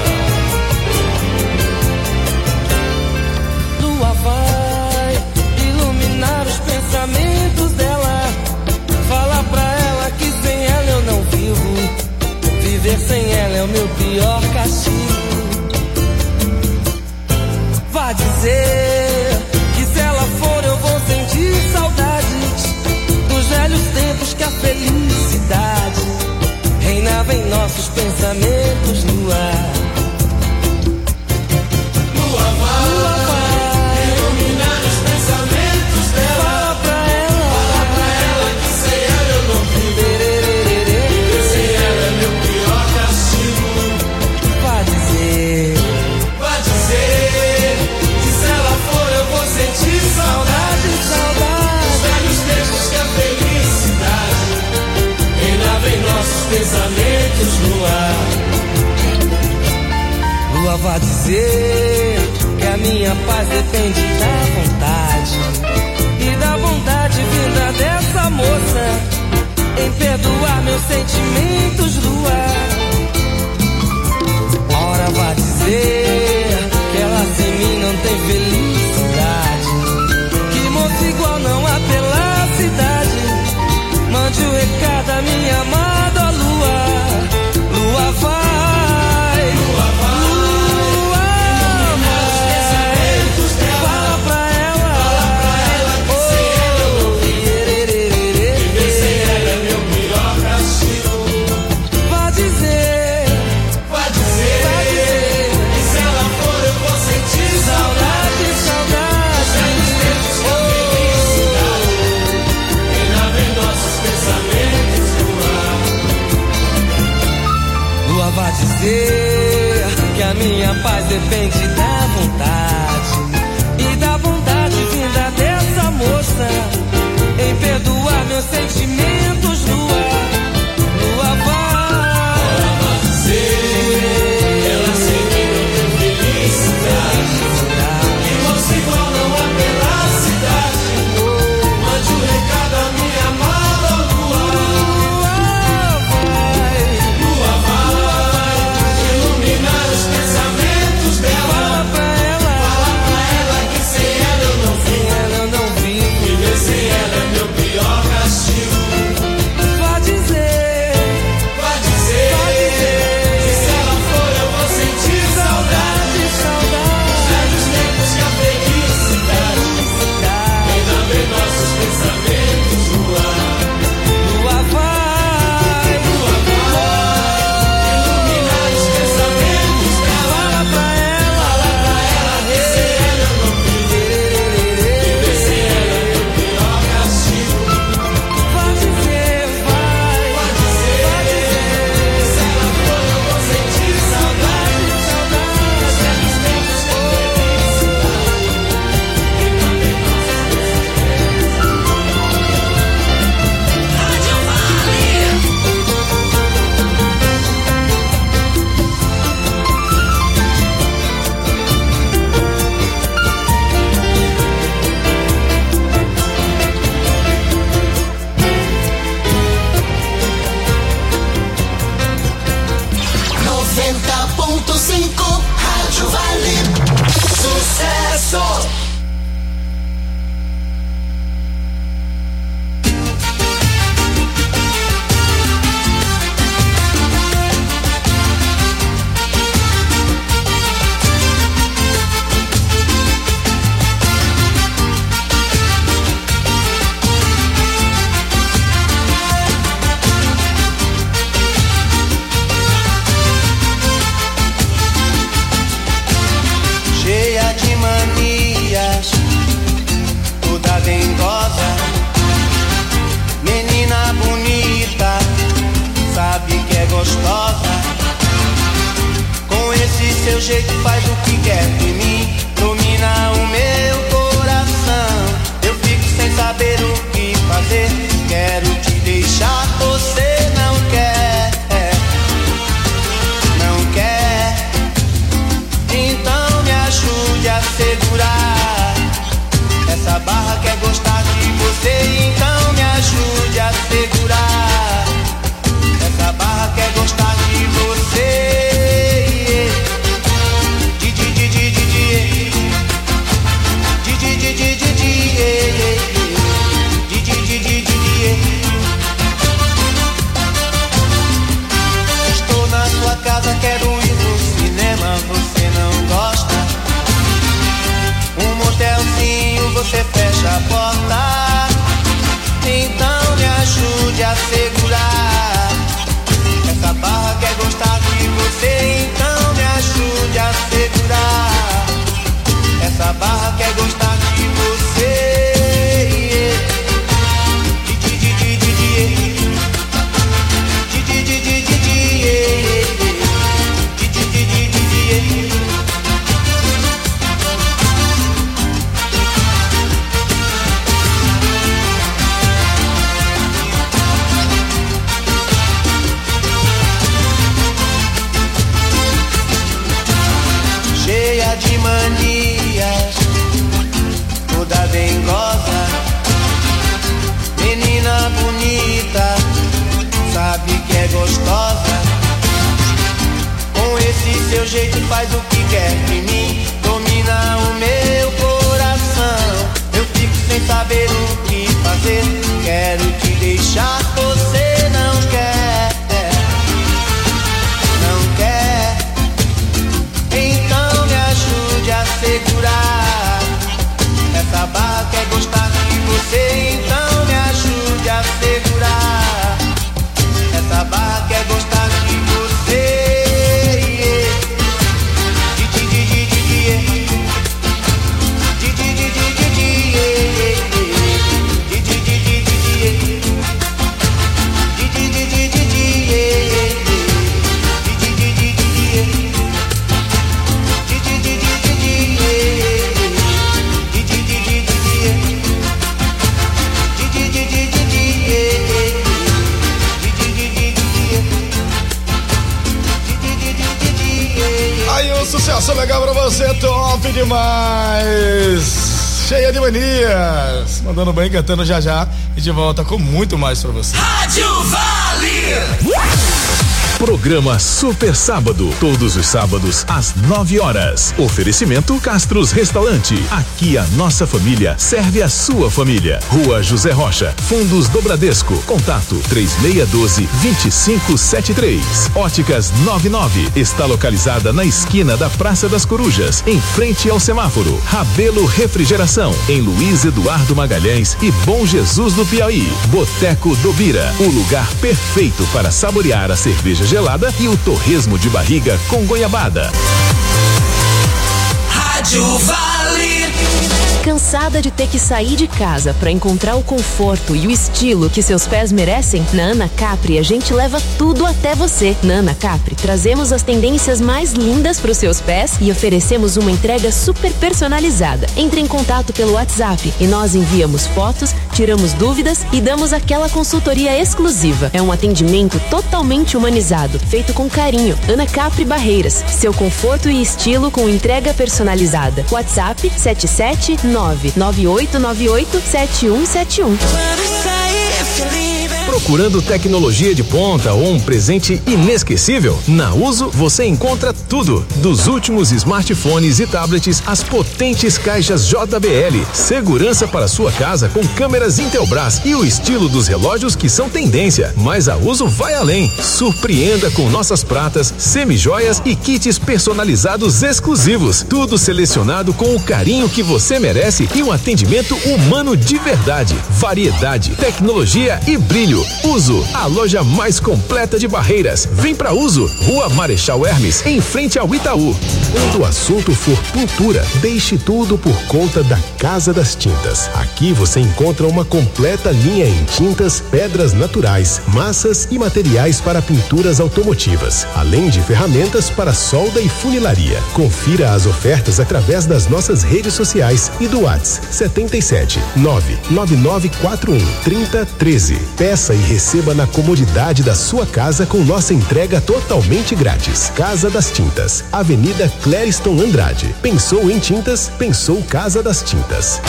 S12: Lua vai iluminar os pensamentos dela. Fala pra ela que sem ela eu não vivo. Viver sem ela é o meu pior castigo. Vá dizer que se ela for eu vou sentir saudades dos velhos tempos que a felicidade reinava em nossos pensamentos no ar. Lua vai iluminar os pensamentos dela. Fala pra ela que sem ela eu não vivo. Viver sem ela é meu pior castigo. Vá dizer que se ela for eu vou sentir saudade dos velhos tempos que a felicidade reinava em nossos pensamentos no ar. Lua, vá dizer que a minha paz depende da vontade e da vontade vinda dessa moça em perdoar meus sentimentos, Lua. Ora, vá dizer que ela sem mim não tem felicidade
S2: dizer que a minha paz depende da vontade e da vontade vinda dessa moça em perdoar meus sentimentos. Lua vai dizer, ela sempre tem felicidade. E você igual não há pela cidade. Mande um recado à minha amada lua. Lua vai iluminar os pensamentos dela. Fala pra ela que sem ela eu não vivo. Viver sem ela é meu pior castigo. Vai dizer, que se ela for eu vou sentir saudade. Velhos tempos que a felicidade ainda vem nossos pensamentos voar. Lua vai iluminar os pensamentos dela. Fala pra ela que sem ela eu não vivo. Viver sem ela é meu pior castigo. Vai dizer, que se ela for eu vou sentir saudade. Velhos tempos que a felicidade ainda vem nossos Rádio Vale. Sucesso! Cheia de manias, toda dengosa, menina bonita, sabe que é gostosa. Com esse seu jeito faz o que quer de mim, domina o meu coração. Eu fico sem saber o que fazer, quero te deixar, você não quer, não quer. Então me ajude a segurar essa barra, quer gostar de você. Então me ajude a segurar essa barra, quer gostar de você. Estou na sua casa, quero ir no cinema, você não gosta. Um motelzinho, você fecha a porta. Então me ajude a segurar essa barra, quer gostar de você. Então me ajude a segurar essa barra, quer gostar de você. Cheia de manias, toda dengosa, menina bonita, sabe que é gostosa. Com esse seu jeito faz o que quer de mim, domina o meu coração. Eu fico sem saber o que fazer, quero te deixar, você não quer, não quer. Então me ajude a segurar essa barra, quer gostar de você. Então me ajude a segurar essa barra, quer gostar de você.
S1: Abraço legal pra você, top demais. Cheia de manias. Mandando bem, cantando já. E de volta com muito mais pra você.
S2: Rádio Vale.
S20: Programa Super Sábado, todos os sábados às 9 horas. Oferecimento Castros Restaurante. Aqui a nossa família serve a sua família. Rua José Rocha, Fundos do Bradesco. Contato 3612-2573. Óticas 99 está localizada na esquina da Praça das Corujas, em frente ao semáforo. Rabelo Refrigeração, em Luiz Eduardo Magalhães e Bom Jesus do Piauí. Boteco do Bira, o lugar perfeito para saborear a cerveja gelada e o torresmo de barriga com goiabada.
S2: Rádio Vale.
S21: Cansada de ter que sair de casa para encontrar o conforto e o estilo que seus pés merecem? Na Ana Capri a gente leva tudo até você. Na Ana Capri trazemos as tendências mais lindas para os seus pés e oferecemos uma entrega super personalizada. Entre em contato pelo WhatsApp e nós enviamos fotos, tiramos dúvidas e damos aquela consultoria exclusiva. É um atendimento totalmente humanizado, feito com carinho. Ana Capri Barreiras, seu conforto e estilo com entrega personalizada. WhatsApp 77998987171.
S8: Procurando tecnologia de ponta ou um presente inesquecível? Na Uso você encontra tudo. Dos últimos smartphones e tablets às potentes caixas JBL. Segurança para sua casa com câmeras Intelbras e o estilo dos relógios que são tendência. Mas a Uso vai além. Surpreenda com nossas pratas, semijoias e kits personalizados exclusivos. Tudo selecionado com o carinho que você merece e um atendimento humano de verdade. Variedade, tecnologia e brilho. Uso, a loja mais completa de Barreiras. Vem pra Uso, Rua Marechal Hermes, em frente ao Itaú.
S6: Quando o assunto for pintura, deixe tudo por conta da Casa das Tintas. Aqui você encontra uma completa linha em tintas, pedras naturais, massas e materiais para pinturas automotivas, além de ferramentas para solda e funilaria. Confira as ofertas através das nossas redes sociais e do WhatsApp 77 99941 3013. Peça e receba na comodidade da sua casa com nossa entrega totalmente grátis. Casa das Tintas, Avenida Clériston Andrade. Pensou em tintas? Pensou Casa das Tintas.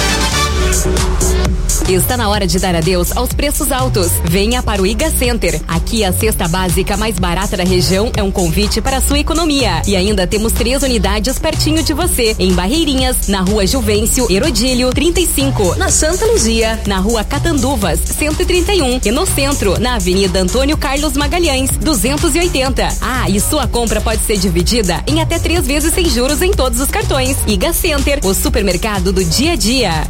S7: Está na hora de dar adeus aos preços altos. Venha para o Iga Center. Aqui a cesta básica mais barata da região é um convite para a sua economia. E ainda temos 3 unidades pertinho de você. Em Barreirinhas, na Rua Juvencio Herodílio 35. Na Santa Luzia, na Rua Catanduvas 131. E no centro, na Avenida Antônio Carlos Magalhães 280. Ah, e sua compra pode ser dividida em até 3 vezes sem juros em todos os cartões. Iga Center, o supermercado do dia a dia.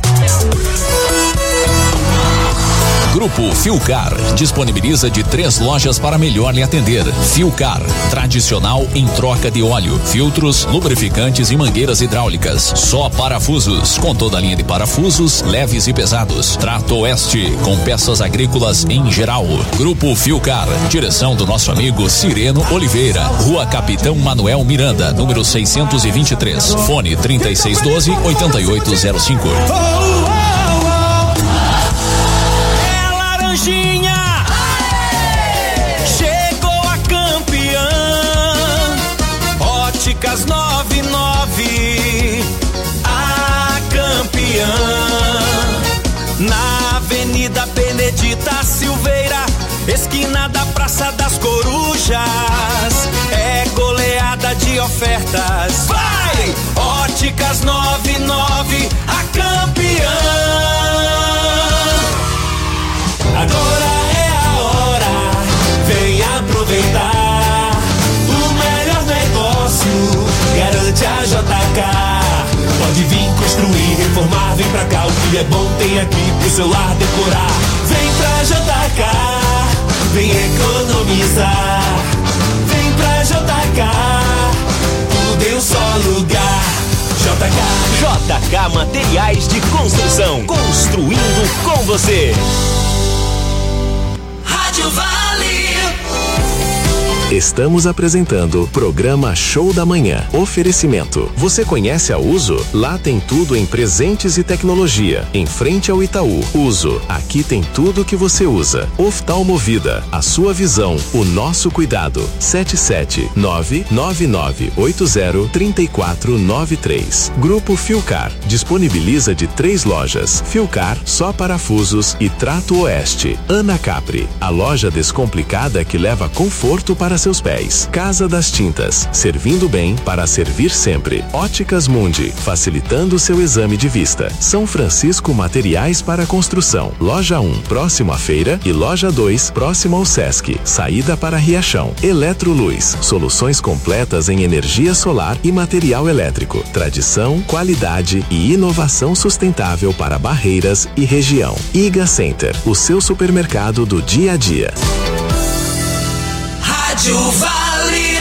S16: Grupo Filcar disponibiliza de 3 lojas para melhor lhe atender. Filcar, tradicional em troca de óleo, filtros, lubrificantes e mangueiras hidráulicas. Só parafusos, com toda a linha de parafusos, leves e pesados. Trato Oeste, com peças agrícolas em geral. Grupo Filcar, direção do nosso amigo Cireno Oliveira. Rua Capitão Manuel Miranda, número 623. Fone 3612-8805.
S2: Chegou a campeã. Óticas 99, a campeã. Na Avenida Benedita Silveira, esquina da Praça das Corujas. É goleada de ofertas. Vai! Óticas 99, a campeã. Agora é a hora, vem aproveitar. O melhor negócio garante a JK. Pode vir construir, reformar, vem pra cá. O que é bom tem aqui pro seu lar decorar. Vem pra JK, vem economizar. Vem pra JK, tudo em um só lugar.
S3: JK Materiais de Construção, construindo com você.
S2: Rádio Vale.
S20: Estamos apresentando Programa Show da Manhã. Oferecimento. Você conhece a Uso? Lá tem tudo em presentes e tecnologia. Em frente ao Itaú. Uso. Aqui tem tudo que você usa. Oftalmovida. A sua visão. O nosso cuidado. 77999803493. Grupo Filcar. Disponibiliza de 3 lojas. Filcar, só parafusos e Trato Oeste. Ana Capri. A loja descomplicada que leva conforto para seus pés. Casa das Tintas, servindo bem para servir sempre. Óticas Mundi, facilitando seu exame de vista. São Francisco Materiais para Construção. Loja 1, próximo à feira, e Loja 2, próximo ao Sesc. Saída para Riachão. Eletroluz, soluções completas em energia solar e material elétrico. Tradição, qualidade e inovação sustentável para Barreiras e região. Iga Center, o seu supermercado do dia a dia.
S2: Rádio Vale,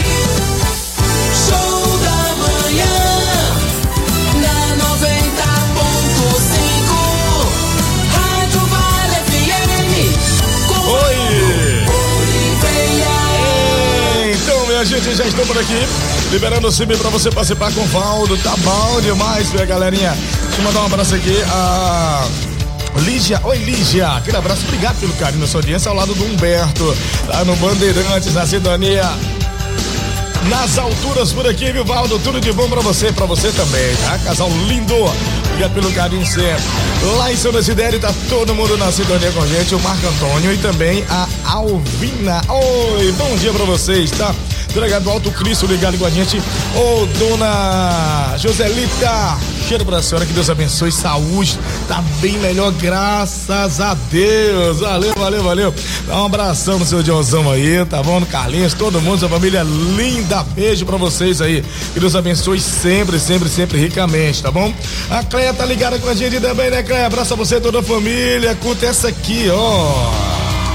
S2: show da manhã, na 90.5, Rádio Vale FM, com
S1: Então, minha gente, já estou por aqui, liberando o CIB pra você participar com o Valdo, tá bom demais, minha galerinha. Deixa eu mandar um abraço aqui a Lígia, oi Lígia, aquele abraço, obrigado pelo carinho da sua audiência, ao lado do Humberto, lá no Bandeirantes, na sintonia, nas alturas por aqui, viu, Valdo? Tudo de bom pra você também, tá? Casal lindo, obrigado pelo carinho sempre. Lá em São Desidério tá todo mundo na sintonia com a gente, o Marco Antônio e também a Alvina. Oi, bom dia pra vocês, tá? Delegado Alto Cristo ligado com a gente. Ô, dona Joselita, cheiro pra senhora, que Deus abençoe, saúde, tá bem melhor, graças a Deus. Valeu. Dá um abração no seu Diozão aí, tá bom? No Carlinhos, todo mundo, sua família linda, beijo pra vocês aí. Que Deus abençoe sempre ricamente, tá bom? A Cleia tá ligada com a gente também, né, Cleia? Abraço a você e toda a família. Curta essa aqui, ó.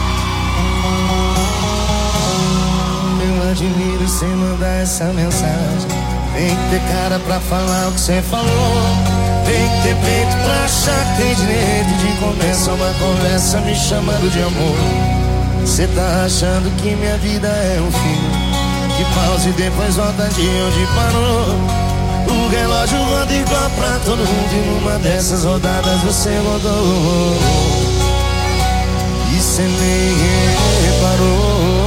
S10: Admiro você mandar essa mensagem. Tem que ter cara pra falar o que você falou. Tem que ter peito pra achar que tem direito de começar uma conversa me chamando de amor. Você tá achando que minha vida é um filme que pausa e depois volta de onde parou. O relógio roda igual pra todo mundo e numa dessas rodadas você rodou. E você nem reparou.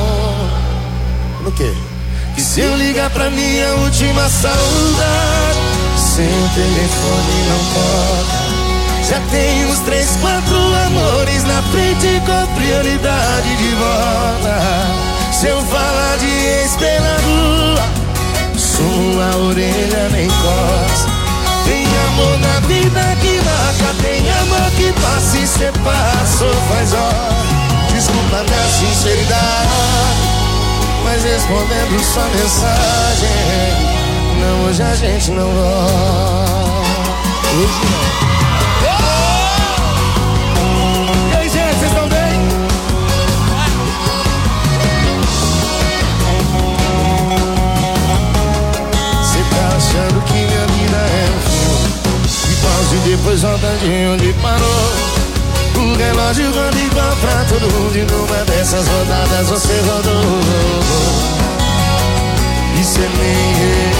S10: O quê? Que se eu ligar pra minha última saudade, seu telefone não toca. Já tem uns 3, 4 amores na frente com prioridade de volta. Se eu falar de ex pela rua, sua orelha nem coça. Tem amor na vida que marca, tem amor que passa e cê passou faz hora. Desculpa minha sinceridade, mas respondendo sua mensagem, não, hoje a gente não volta. Hoje não. E aí, gente, vocês estão bem? Você tá achando que minha vida é um filme que pausa e depois volta de onde parou. O relógio roda igual pra todo mundo e numa dessas rodadas você rodou. E cê nem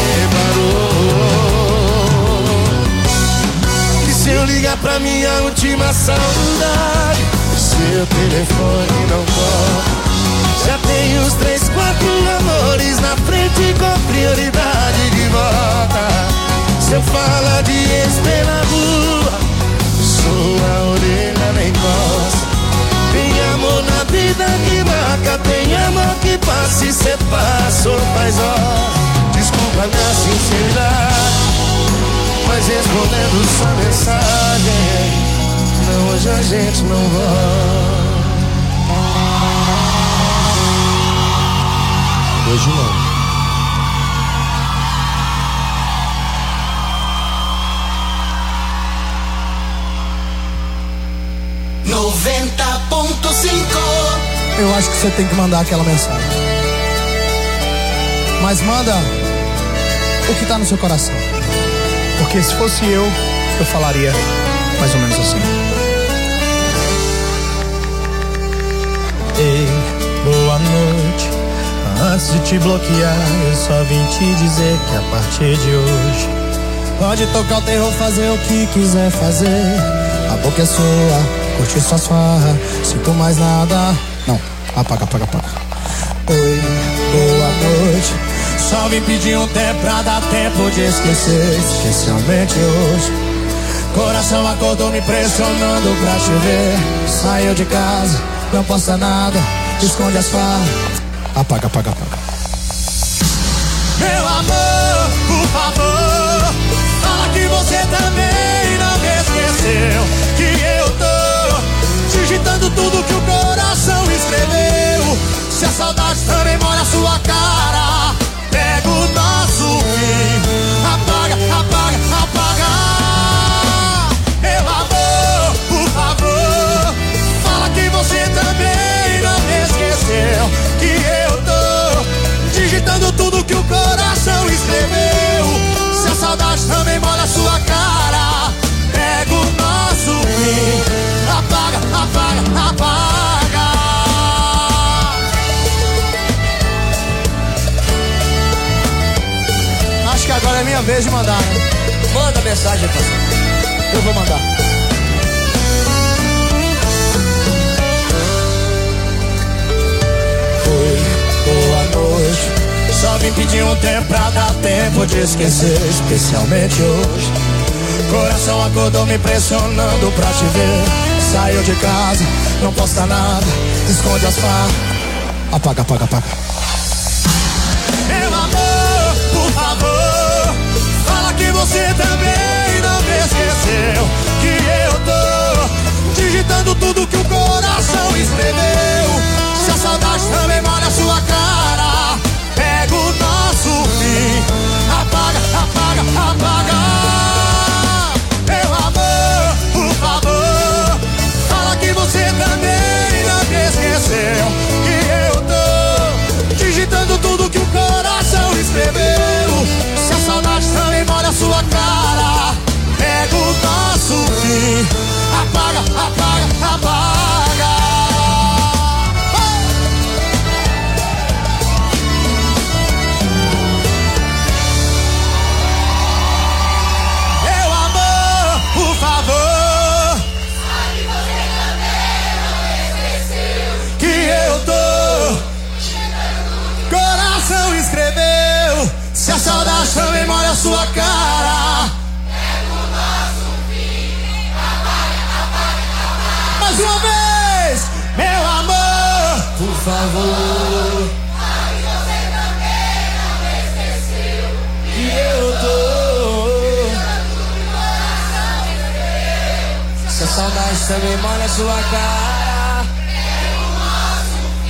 S10: reparou. E se eu ligar pra minha última saudade, seu telefone não toca. Já tem uns 3, 4 amores na frente com prioridade de volta. Se eu falar de ex pela rua, sua orelha nem coça. Tem amor na vida que marca, tem amor que passa e cê passou faz hora. Desculpa minha sinceridade, mas respondendo sua mensagem, não, hoje a gente não volta.
S1: Hoje não.
S2: 90.5.
S13: Eu acho que você tem que mandar aquela mensagem. Mas manda o que tá no seu coração. Porque se fosse eu falaria mais ou menos assim. Ei, boa noite.
S10: antes de te bloquear, eu só vim te dizer que a partir de hoje pode tocar o terror, fazer o que quiser fazer. A boca é sua, curte suas farras, sinto mais nada. Não, apaga. Oi, boa noite. Só vim pedir um tempo pra dar tempo de esquecer, especialmente hoje. Coração acordou me pressionando pra te ver. Saiu de casa, não posta nada, esconde as farras. Apaga. Meu amor, por favor, fala que você também não me esqueceu. Que eu tô digitando tudo que o coração escreveu. Se a saudade também molha a sua cara, pega o nosso fim. Apaga. Meu amor, por favor, fala que você também não me esqueceu. Que eu tô digitando tudo que o coração escreveu. Se a saudade também molha a sua cara, pega o nosso fim. Apaga. Acho que agora é minha vez de mandar, né? Manda mensagem, parceiro. Eu vou mandar. Oi, boa noite. Só vim pedir um tempo pra dar tempo de esquecer, especialmente hoje. Coração acordou me pressionando pra te ver. Saiu de casa, não posta nada, esconde as farras. Apaga. Meu amor, por favor, fala que você também não me esqueceu. Que eu tô digitando tudo que o coração escreveu. Se a saudade também molha a sua cara, pega o nosso fim. Apaga. Meu amor, por favor, fala que você também não me esqueceu. Que eu tô digitando tudo que o coração escreveu. Se a saudade também molha a sua cara, pega o nosso fim. Apaga. Meu amor, por favor, sabe você também não me esqueceu. Que eu tô coração escreveu. Se a saudade também molha a sua cara, pega o nosso fim. Apaga. Mais uma vez, meu amor, por favor, sabe você também não me esqueceu. Que eu tô coração escreveu. Se a saudade também molha a sua cara,